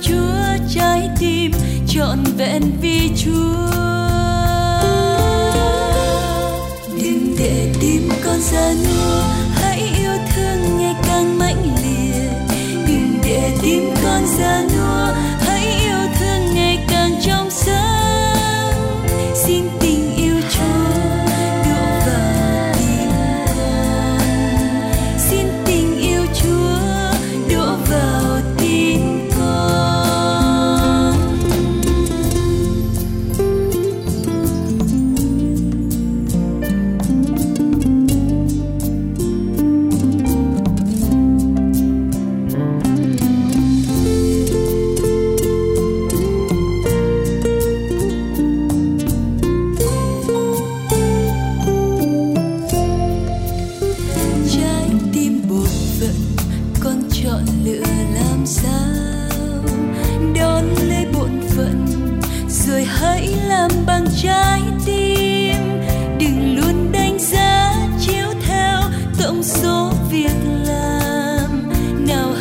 Chúa, trái tim trọn vẹn vì Chúa. Đừng để tim con già nua, hãy yêu thương ngày càng mãnh liệt. Đừng để tim con già nua, hãy yêu thương ngày càng trong sáng. Xin tình yêu Chúa đổ vào tim con. Xin tình yêu Chúa đổ vào tim con. Trái tim bột phận con chọn lựa làm sao, đón lấy bổn phận rồi hãy làm bằng trái tim. Đừng luôn đánh giá chiếu theo tổng số việc làm, nào